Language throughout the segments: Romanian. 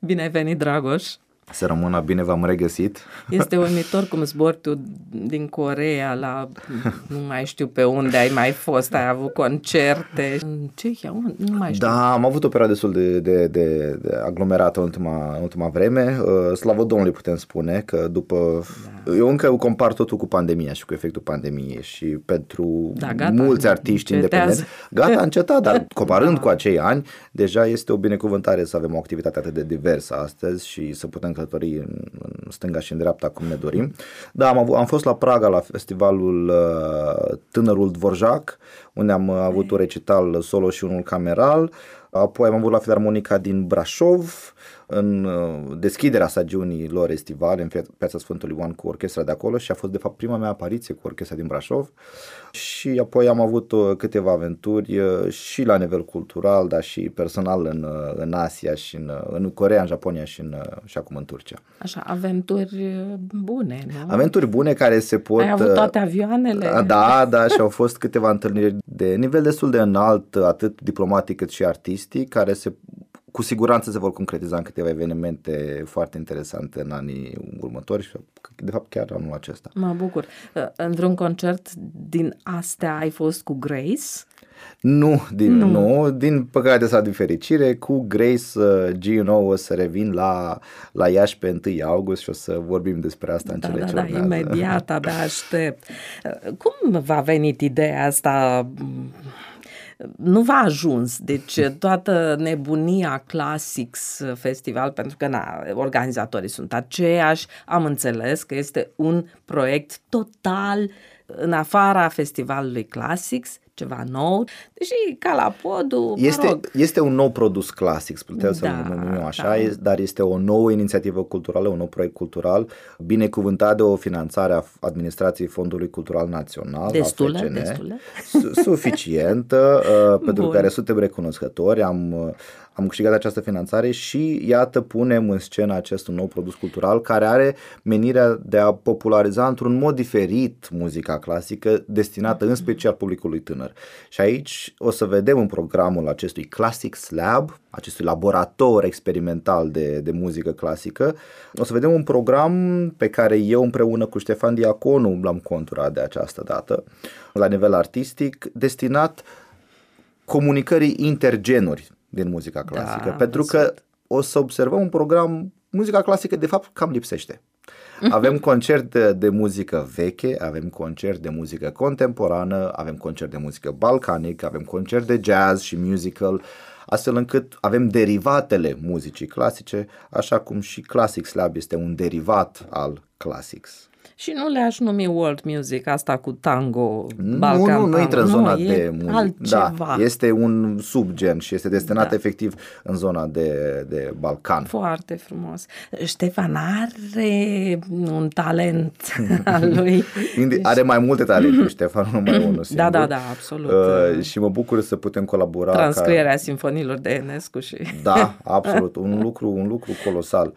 Bine ai venit, Dragoș! Să rămână bine, v-am regăsit. Este uimitor cum zbori tu din Coreea la nu mai știu pe unde ai mai fost, ai avut concerte în Cehia, nu mai știu. Da, am avut o perioadă destul de aglomerată în ultima vreme. Slavă Domnului putem spune că după... Da. Eu încă compar totul cu pandemia și cu efectul pandemiei și pentru mulți artiști independenți. Gata, a încetat, dar comparând cu acei ani, deja este o binecuvântare să avem o activitate atât de diversă astăzi și să putem călători în stânga și în dreapta cum ne dorim. Da, am fost la Praga la festivalul Tânărul Dvorak, unde am avut un recital solo și unul cameral. Apoi am avut la Filarmonica din Brașov, în deschiderea stagiunii lor estivale, în Piața Sfântului Ioan cu orchestra de acolo și a fost de fapt prima mea apariție cu orchestra din Brașov. Și apoi am avut câteva aventuri și la nivel cultural, dar și personal în Asia și în Coreea, în Japonia și acum în Turcia. Așa, aventuri bune, nu? Aventuri bune care se pot... Ai avut toate avioanele? Da, și au fost câteva întâlniri de nivel destul de înalt, atât diplomatic cât și artistic, care cu siguranță se vor concretiza în câteva evenimente foarte interesante în anii următori și de fapt chiar anul acesta. Mă bucur. În vreun concert din astea ai fost cu Grace? Nu, din păcate sau din fericire, cu Grace Gino o să revin la Iași pe 1 august și o să vorbim despre asta în cele ce urmează. Imediat, abia aștept. Cum v-a venit ideea asta? Nu v-a ajuns, deci toată nebunia Classics Festival, pentru că organizatorii sunt aceiași, am înțeles că este un proiect total în afara festivalului Classics, ceva nou, deși ca la podul, este un nou produs Classics, putem să numim așa, dar este o nouă inițiativă culturală, un nou proiect cultural, binecuvântat de o finanțare a Administrației Fondului Cultural Național, destule. Suficientă, pentru care suntem recunoscători. Am câștigat această finanțare și iată punem în scenă acest nou produs cultural care are menirea de a populariza într-un mod diferit muzica clasică destinată în special publicului tânăr. Și aici o să vedem în programul acestui Classics Lab, acestui laborator experimental de muzică clasică, o să vedem un program pe care eu împreună cu Ștefan Diaconu l-am conturat de această dată, la nivel artistic, destinat comunicării intergenuri din muzica clasică, pentru că o să observăm un program, muzica clasică de fapt cam lipsește. Avem concert de muzică veche, avem concert de muzică contemporană, avem concert de muzică balcanică, avem concert de jazz și musical, astfel încât avem derivatele muzicii clasice, așa cum și Classics Lab este un derivat al Classics. Și nu le-aș numi world music, asta cu tango, balcan. Nu intră în zona de muzică. Altceva. Da, este un subgen și este destinat efectiv în zona de Balcan. Foarte frumos. Ștefan are un talent al lui. Are mai multe talente, Ștefan, nu numai unul singur. Da, absolut. Și mă bucur să putem colabora. Transcrierea simfoniilor de Enescu și... Da, absolut, un lucru colosal.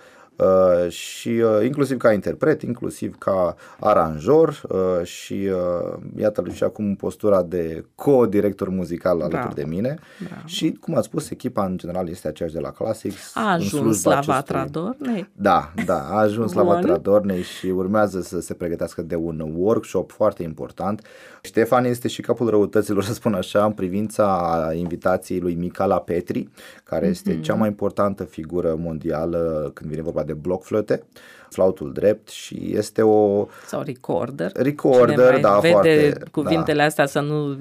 Și inclusiv ca interpret, inclusiv ca aranjor și iată-l și acum postura de co-director muzical alături de mine. Și cum ați spus, echipa în general este aceeași de la Classics. A ajuns la Vatra Dornei? Da, a ajuns la Vatra Dornei și urmează să se pregătească de un workshop foarte important. Ștefan este și capul răutăților, să spun așa, în privința invitației lui Michala Petri, care este cea mai importantă figură mondială când vine vorba de blockflöte, flautul drept și este sau recorder. Recorder, da, vede foarte. Cuvintele astea să nu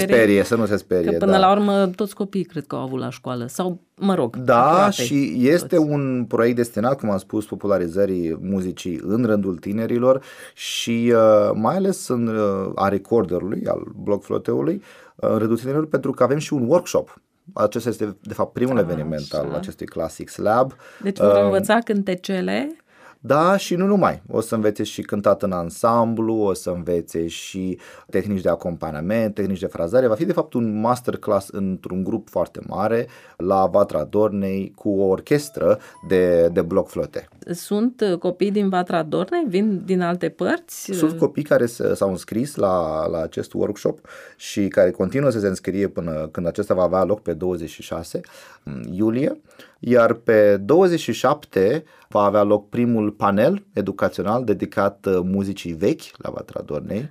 se sperie. Că până la urmă toți copiii cred că au avut la școală sau, mă rog. Da, aproape. Și este un proiect destinat, cum am spus, popularizării muzicii în rândul tinerilor și mai ales a recorderului, al blockflöteului, în rândul tinerilor, pentru că avem și un workshop. Acesta este, de fapt, primul eveniment al acestui Classics Lab. Deci vor învăța cântecele Da, și nu numai. O să învețe și cântat în ansamblu, o să învețe și tehnici de acompaniament, tehnici de frazare. Va fi de fapt un masterclass într-un grup foarte mare la Vatra Dornei cu o orchestră de bloc-flote. Sunt copii din Vatra Dornei? Vin din alte părți? Sunt copii care s-au înscris la acest workshop și care continuă să se înscrie până când acesta va avea loc pe 26 iulie. Iar pe 27 va avea loc primul panel educațional dedicat muzicii vechi la Vatra Dornei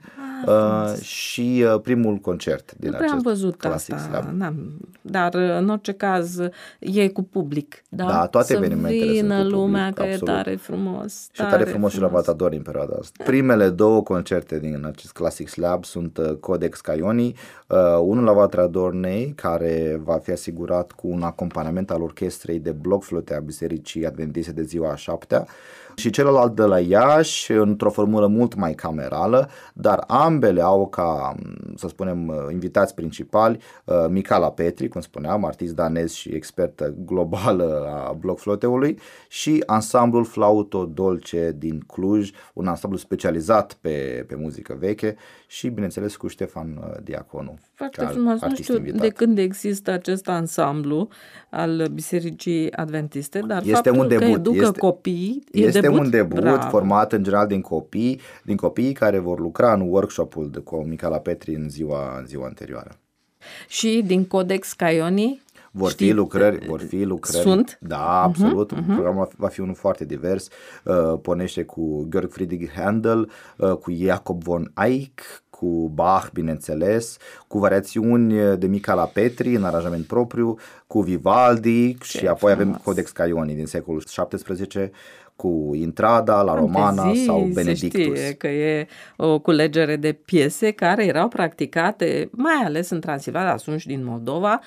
și primul concert din acest am văzut Classics asta, Lab. Dar în orice caz e cu public. Da, toate evenimentele sunt cu public, lumea, că absolut. E tare frumos. Și tare frumos și la Vatra Dornei în perioada asta. Primele două concerte din acest Classics Lab sunt Codex Caioni, unul la Vatra Dornei, care va fi asigurat cu un acompaniament al orchestrei de bloc-flote a Bisericii Adventiste de ziua a 7-a, și celălalt de la Iași, într-o formulă mult mai camerală, dar ambele au ca, să spunem, invitați principali Michala Petri, cum spuneam, artist danez și expertă globală a bloc-floteului, și ansamblul Flauto Dolce din Cluj, un ansamblu specializat pe muzică veche și, bineînțeles, cu Ștefan Diaconu. Foarte frumos. Nu știu de când există acest ansamblu al Bisericii Adventiste, dar este faptul un debut, că educă copii este un debut bravo. Format în general din copii care vor lucra în workshopul cu Michala Petri în ziua anterioară. Și din Codex Caioni? Vor fi lucrări. Sunt? Da, absolut. Programul va fi unul foarte divers. Pornește cu Georg Friedrich Händel, cu Jacob von Eyck, cu Bach, bineînțeles, cu variațiuni de Michala Petri în aranjament propriu, cu Vivaldi și apoi avem Codex Caioni din secolul XVII, cu Intrada, La Romana sau Benedictus. Se știe că e o culegere de piese care erau practicate, mai ales în Transilvania, sunt și din Moldova,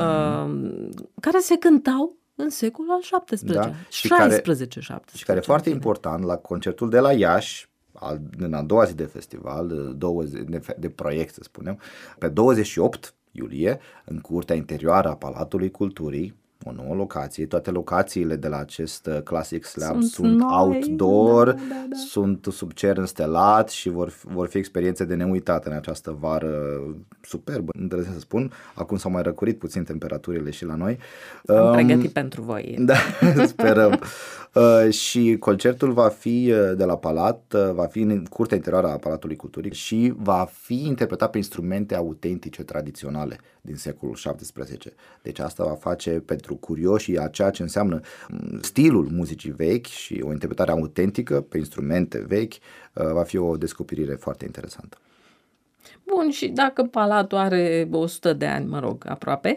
care se cântau în secolul al XVII, XVI. Și care e foarte important, la concertul de la Iași, în a doua zi de festival, de proiect, să spunem, pe 28 iulie, în curtea interioară a Palatului Culturii, o nouă locație. Toate locațiile de la acest Classics Lab sunt outdoor, sunt sub cer înstelat și vor fi experiențe de neuitate în această vară superbă, îndrăznesc să spun. Acum s-au mai răcurit puțin temperaturile și la noi. Am pregătit pentru voi. Da, sperăm. Și concertul va fi de la Palat, va fi în curtea interioară a Palatului Culturii și va fi interpretat pe instrumente autentice, tradiționale din secolul XVII. Deci asta va face pentru curioși a ceea ce înseamnă stilul muzicii vechi și o interpretare autentică pe instrumente vechi, va fi o descoperire foarte interesantă. Bun, și dacă Palatul are 100 de ani, aproape,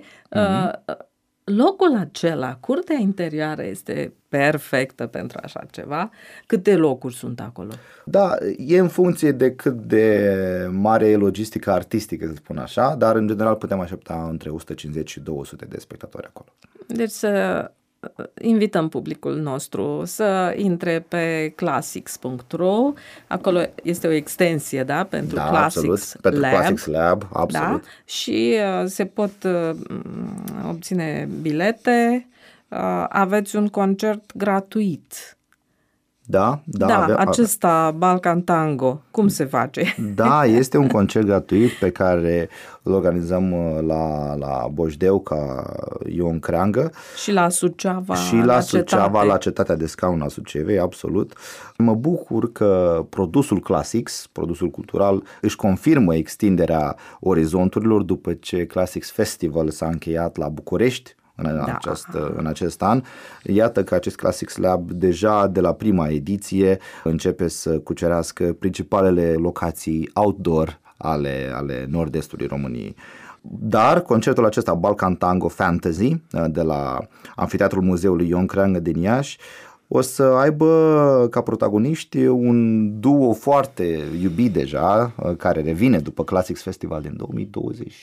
locul acela, curtea interioară, este perfectă pentru așa ceva. Câte locuri sunt acolo? Da, e în funcție de cât de mare e logistica artistică, să spun așa, dar în general putem aștepta între 150 și 200 de spectatori acolo. Deci să invităm publicul nostru să intre pe classics.ro. Acolo este o extensie, da, pentru Classics Lab. Pentru Classics Lab, absolut. Da? Și se pot obține bilete. Aveți un concert gratuit. Da, acesta Balkan Tango, cum se face? Da, este un concert gratuit pe care îl organizăm la Bojdeuca Ion Creangă și la Suceava, la Cetatea de Scaun a Sucevei, absolut. Mă bucur că produsul Classics, produsul cultural, își confirmă extinderea orizonturilor după ce Classics Festival s-a încheiat la București în acest an. Iată că acest Classics Lab deja de la prima ediție începe să cucerească principalele locații outdoor ale nord-estului României. Dar concertul acesta Balkan Tango Fantasy de la Amfiteatrul Muzeului Ion Creangă din Iași o să aibă ca protagoniști un duo foarte iubit deja, care revine după Classics Festival din 2023,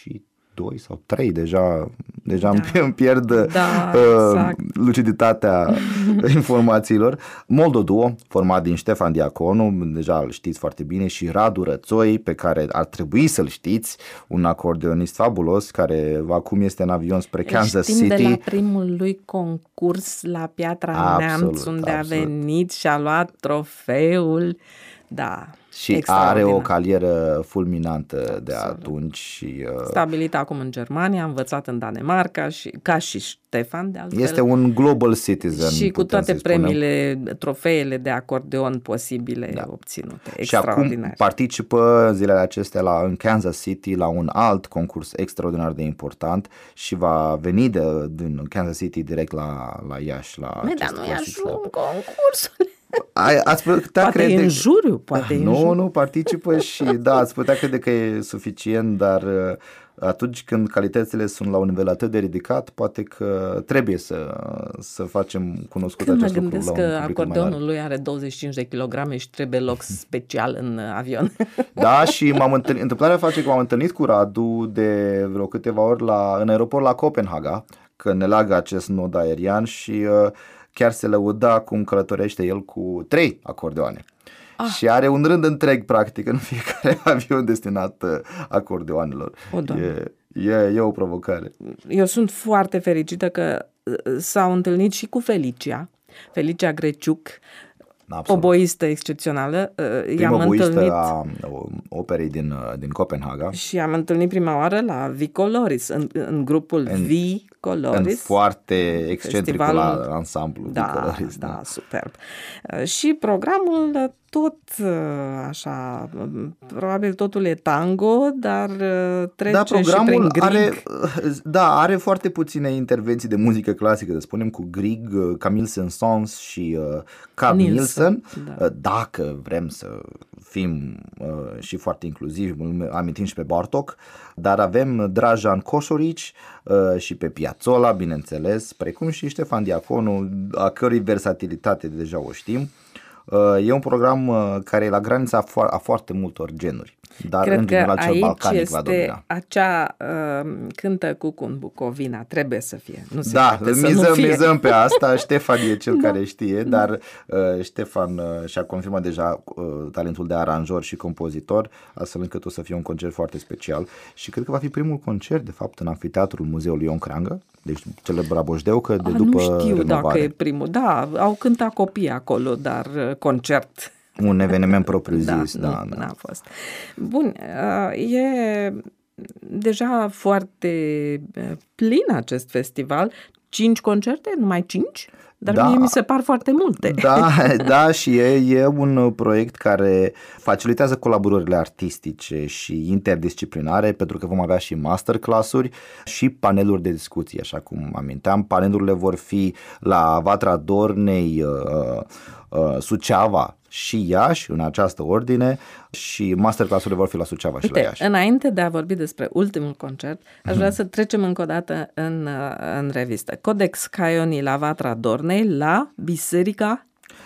2 sau 3 deja îmi pierd exact. luciditatea informațiilor. Moldo Duo, format din Ștefan Diaconu, deja îl știți foarte bine, și Radu Rățoi, pe care ar trebui să-l știți, un acordeonist fabulos care acum este în avion spre Kansas City. De la primul lui concurs la Piatra Neamț, unde a venit și a luat trofeul. Da. Și are o carieră fulminantă de atunci. Și, stabilit acum în Germania, a învățat în Danemarca, și ca și Ștefan, de altfel. Este un global citizen. Și cu toate premiile, trofeele de acordeon posibile obținute. Și acum participă zilele acestea în Kansas City la un alt concurs extraordinar de important și va veni din Kansas City direct la Iași. Dar nu-i ajung concursul. Ați putea poate crede... în juriu, poate Nu, participă și ați putea crede că e suficient, dar atunci când calitățile sunt la un nivel atât de ridicat, poate că trebuie să facem cunoscut acest lucru. Când mă gândesc că acordeonul lui are 25 de kilograme și trebuie loc special în avion. Da, și întâmplarea face că m-am întâlnit cu Radu de vreo câteva ori în aeroport la Copenhaga, că ne leagă acest nod aerian și chiar se lăuda cum călătorește el cu 3 acordeoane. Și are un rând întreg, practic, în fiecare avion destinat acordeoanelor. E o provocare. Eu sunt foarte fericită că s-au întâlnit și cu Felicia Greciuc, oboistă excepțională. Prima oboistă a operei din Copenhaga. Și am întâlnit prima oară la Vicoloris, în grupul Vicoloris. În foarte excentricul ansamblu Vicoloris. Da, superb. Și programul tot așa, probabil totul e tango, dar trece și prin Grieg. Are foarte puține intervenții de muzică clasică, să spunem, cu Grieg, Camille Saint-Saëns și Carl Nielsen. Dacă vrem să fim și foarte inclusivi, amintim și pe Bartók, dar avem Dražan Košorić și pe Piazzolla, bineînțeles, precum și Ștefan Diaconu, a cărui versatilitate deja o știm. E un program care e la granița a foarte multor genuri, dar cred în general că cel balcanic va domina. domina. Acea cântă cucu în Bucovina, trebuie să fie. Nu se mizăm pe asta. Ștefan e cel care știe, dar Ștefan și-a confirmat deja talentul de aranjor și compozitor, astfel încât o să fie un concert foarte special și cred că va fi primul concert, de fapt, în Amfiteatrul Muzeului Ion Creangă, deci celebra Boșdeucă de după renovare. Nu știu renovare. Dacă e primul. Da, au cântat copii acolo, dar concert. Un eveniment propriu-zis. N-a fost. Bun, e deja foarte plin acest festival. 5 concerte? Numai 5? Dar mie mi se par foarte multe. Da, și e un proiect care facilitează colaborările artistice și interdisciplinare, pentru că vom avea și masterclass-uri și paneluri de discuții, așa cum aminteam. Panelurile vor fi la Vatra Dornei, Suceava și Iași, în această ordine, și masterclass-urile vor fi la Suceava și la Iași. Înainte de a vorbi despre ultimul concert, aș vrea să trecem încă o dată în revistă. Codex Caioni la Vatra Dornei, la Biserica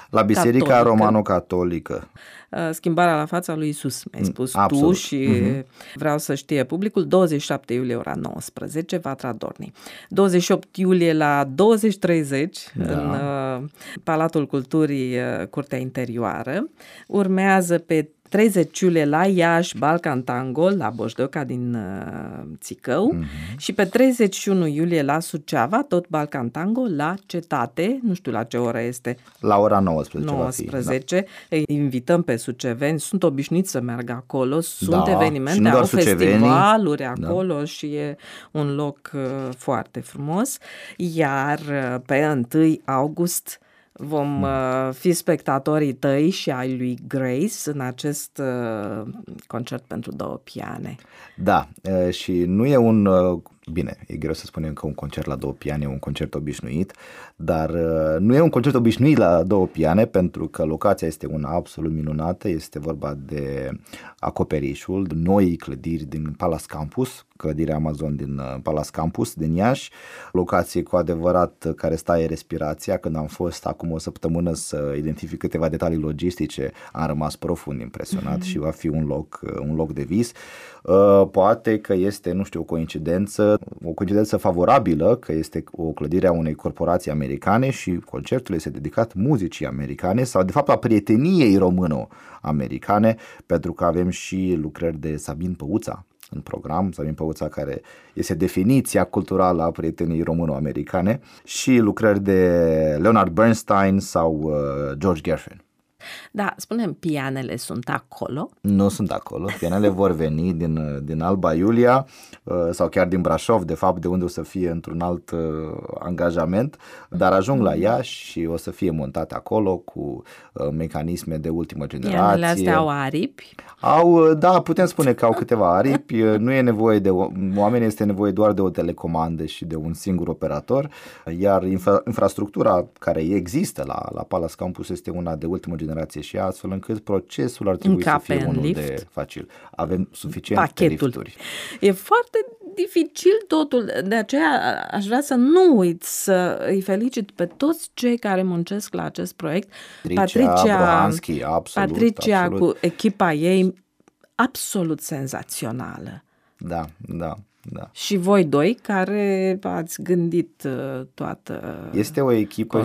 Romano-Catolică. Schimbarea la fața lui Iisus, mi-ai spus tu și vreau să știe publicul. 27 iulie ora 19, Vatra Dornei. 28 iulie la 20:30 în Palatul Culturii, Curtea Interioară. Urmează pe 30 iulie la Iași, Balkan Tango, la Boșdeuca din Țicău, și pe 31 iulie la Suceava, tot Balkan Tango, la Cetate, nu știu la ce oră este. La ora 19. 19. Îi invităm pe suceveni, sunt obișnuiți să meargă acolo, sunt evenimente, au festivaluri acolo și e un loc foarte frumos. Iar pe 1 august vom fi spectatorii tăi și ai lui Grace în acest concert pentru 2 piane. Da, și nu e un bine, e greu să spunem că un concert la 2 piane e un concert obișnuit, dar nu e un concert obișnuit la 2 piane, pentru că locația este una absolut minunată, este vorba de acoperișul noii clădiri din Palace Campus, clădirea Amazon din Palace Campus din Iași, locație cu adevărat care staie respirația. Când am fost acum o săptămână să identific câteva detalii logistice, am rămas profund impresionat și va fi un loc de vis. Poate că este, nu știu, o coincidență favorabilă, că este o clădire a unei corporații americane și concertul este dedicat muzicii americane sau de fapt a prieteniei româno-americane, pentru că avem și lucrări de Sabin Păuța în program, Sabin Păuța care este definiția culturală a prieteniei româno-americane, și lucrări de Leonard Bernstein sau George Gershwin. Da, spunem, pianele sunt acolo? Nu sunt acolo, pianele vor veni din Alba Iulia sau chiar din Brașov, de fapt, de unde o să fie într-un alt angajament, dar ajung la Iași și o să fie montate acolo cu mecanisme de ultimă generație. Pianele astea au aripi? Da, putem spune că au câteva aripi, nu e nevoie de oameni, este nevoie doar de o telecomandă și de un singur operator, iar infrastructura care există la Palace Campus este una de ultimă generație și astfel încât procesul ar trebui să fie unul de facil. Avem suficiente lifturi. E foarte dificil totul, de aceea aș vrea să nu uit să îi felicit pe toți cei care muncesc la acest proiect. Patricia cu echipa ei absolut senzațională. Da. Și voi doi care ați gândit toată este o echipă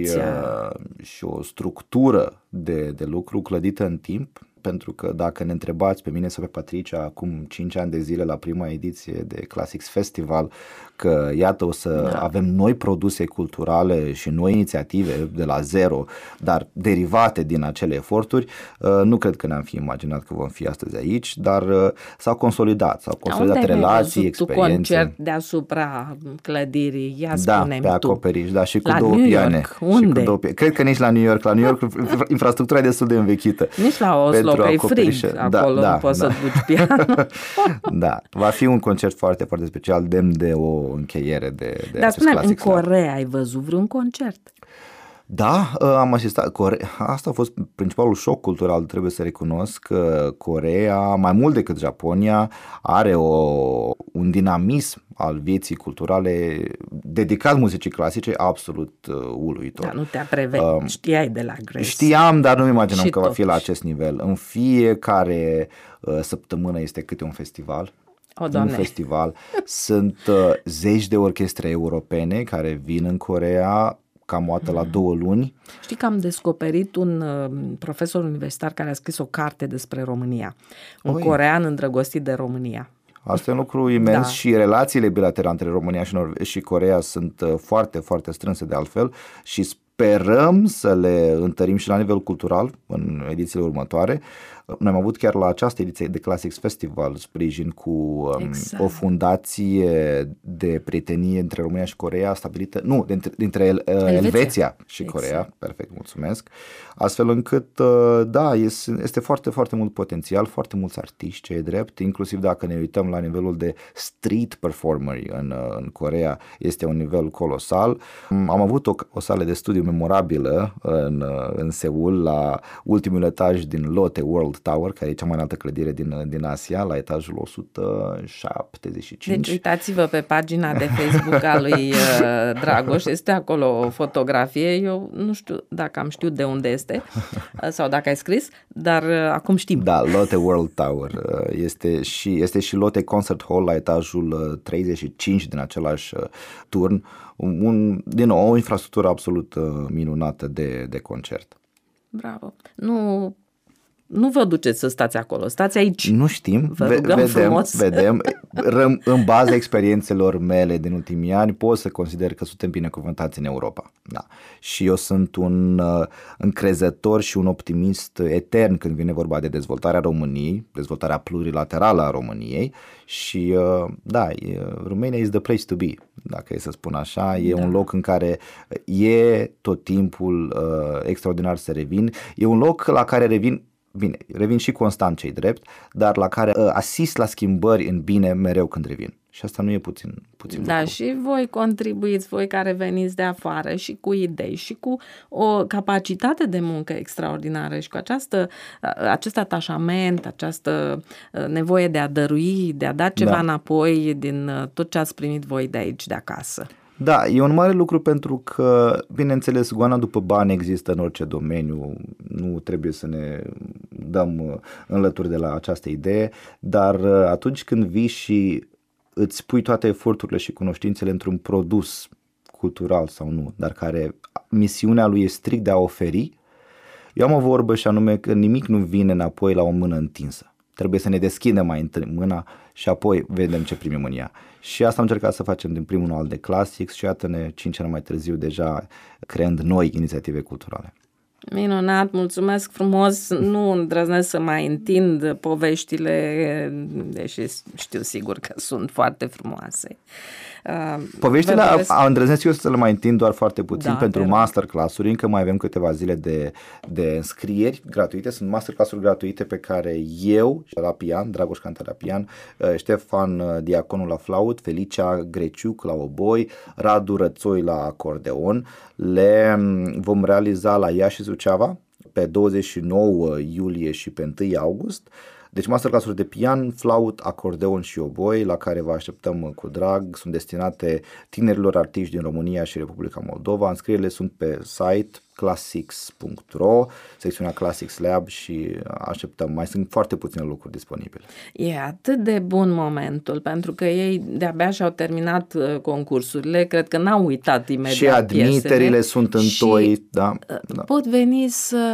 și o structură de lucru clădită în timp, pentru că dacă ne întrebați pe mine sau pe Patricia acum 5 ani de zile la prima ediție de Classics Festival că iată o să avem noi produse culturale și noi inițiative de la zero, dar derivate din acele eforturi, nu cred că ne-am fi imaginat că vom fi astăzi aici, dar s-au consolidat relații, experiențe. Concert deasupra clădirii, spune-mi pe acoperiș, și cu la 2 piane. Unde? Cred că nici la New York. La New York infrastructura e destul de învechită. Nici la Oslo, că e frig acolo, nu poți să duci pianul. Da, va fi un concert foarte, foarte special, demn de o încheiere de Dar acest spune, clasic. în Coreea ai văzut vreun concert? Da, am asistat. Asta a fost principalul șoc cultural, trebuie să recunosc că Coreea, mai mult decât Japonia, are un dinamism al vieții culturale dedicat muzicii clasice absolut uluitor. Da, nu te-a știai de la Grace. Știam, dar nu-mi imaginam că va fi la totuși acest nivel. În fiecare săptămână este câte un festival. Un festival. Sunt zeci de orchestre europene care vin în Coreea cam o dată la 2 luni. Știi că am descoperit un profesor universitar care a scris o carte despre România. Un corean îndrăgostit de România. Asta e un lucru imens și relațiile bilaterale între România și Coreea sunt foarte, foarte strânse de altfel și sperăm să le întărim și la nivel cultural în edițiile următoare. Noi am avut chiar la această ediție de Classics Festival sprijin cu o fundație de prietenie între România și Coreea stabilită, dintre Elveția și Coreea, perfect, mulțumesc, astfel încât, este foarte, foarte mult potențial, foarte mulți artiști, ce e drept, inclusiv dacă ne uităm la nivelul de street performeri în Coreea, este un nivel colosal. Am avut o sală de studiu memorabilă în Seul, la ultimul etaj din Lotte World Tower, care e cea mai înaltă clădire din Asia, la etajul 175. Deci uitați-vă pe pagina de Facebook a lui Dragoș, este acolo o fotografie, eu nu știu dacă am știut de unde este sau dacă ai scris, dar acum știm. Da, Lotte World Tower este și Lotte Concert Hall la etajul 35 din același turn, din nou o infrastructură absolut minunată de concert. Bravo! Nu vă duceți să stați acolo, stați aici. Nu știm, vedem. În baza experiențelor mele din ultimii ani pot să consider că suntem binecuvântați în Europa. Da. Și eu sunt un încrezător și un optimist etern când vine vorba de dezvoltarea României, dezvoltarea plurilaterală a României și Romania is the place to be, dacă e să spun așa. E un loc în care e tot timpul extraordinar să revin. E un loc la care revin și constant, ce-i drept, dar la care asist la schimbări în bine mereu când revin. Și asta nu e puțin Da, lucru. și voi contribuiți, voi care veniți de afară și cu idei și cu o capacitate de muncă extraordinară și cu acest atașament, această nevoie de a dărui, de a da ceva înapoi din tot ce ați primit voi de aici, de acasă. Da, e un mare lucru pentru că, bineînțeles, goana după bani există în orice domeniu, nu trebuie să ne dăm înlături de la această idee, dar atunci când vii și îți pui toate eforturile și cunoștințele într-un produs cultural sau nu, dar care misiunea lui e strict de a oferi, eu am o vorbă și anume că nimic nu vine înapoi la o mână întinsă. Trebuie să ne deschidem mai întâi mâna și apoi vedem ce primim în ea. Și asta am încercat să facem din primul an de Classics și iată-ne 5 ani mai târziu deja creând noi inițiative culturale. Minunat, mulțumesc frumos, nu îndrăznesc să mai întind poveștile, deși știu sigur că sunt foarte frumoase. Poveștile îndrăznesc eu să le mai întind doar foarte puțin pentru masterclass-uri, încă mai avem câteva zile de înscrieri gratuite, sunt masterclass-uri gratuite pe care eu, la pian, Dragoș Cantea la pian, Ștefan Diaconu la flaut, Felicia Greciuc la oboi, Radu Rățoi la acordeon, le vom realiza la Iași și Suceava pe 29 iulie și pe 1 august. Deci masterclass-uri de pian, flaut, acordeon și oboi, la care vă așteptăm cu drag. Sunt destinate tinerilor artiști din România și Republica Moldova. Înscrierile sunt pe site classics.ro, secțiunea Classics Lab și așteptăm. Mai sunt foarte puține locuri disponibile. E atât de bun momentul, pentru că ei de-abia și-au terminat concursurile, cred că n-au uitat imediat și admiterile piesele, sunt întoi, da. Pot veni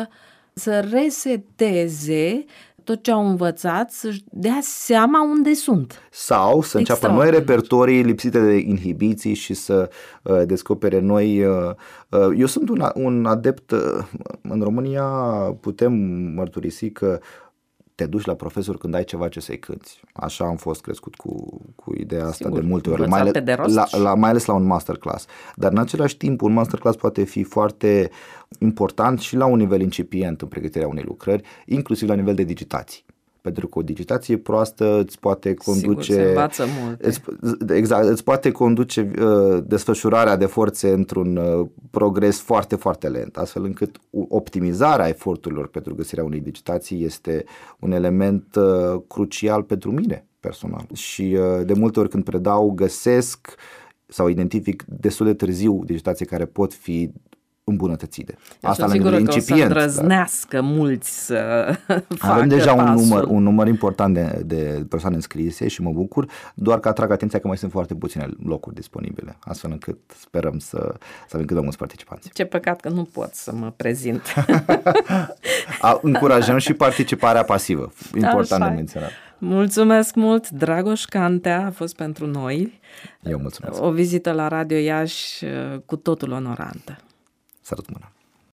să reseteze tot ce au învățat, să-și dea seama unde sunt. Sau să înceapă noi repertorii lipsite de inhibiții și să descopere noi. Eu sunt un adept, în România putem mărturisi că te duci la profesor când ai ceva ce să-i cânti. Așa am fost crescut cu ideea asta. Sigur, de multe ori, mai ales la un masterclass. Dar în același timp un masterclass poate fi foarte important și la un nivel incipient în pregătirea unei lucrări, inclusiv la nivel de digitații. Pentru că o digitație proastă îți poate conduce. Sigur, se învață multe. Îți poate conduce desfășurarea de forțe într-un progres foarte, foarte lent, astfel încât optimizarea eforturilor pentru găsirea unei digitații este un element crucial pentru mine personal. Și de multe ori când predau, găsesc sau identific destul de târziu digitații care pot fi îmbunătățite. Asta la nivel incipient. O să îndrăznească mulți să facă avem deja pasul. un număr important de persoane înscrise și mă bucur, doar că atrag atenția că mai sunt foarte puține locuri disponibile, astfel încât sperăm să avem cât de mulți participanți. Ce păcat că nu pot să mă prezint. Încurajăm și participarea pasivă, important de menționat. Mulțumesc mult, Dragoș Cantea a fost pentru noi. Eu mulțumesc. O vizită la Radio Iași cu totul onorantă. Sărut mâna.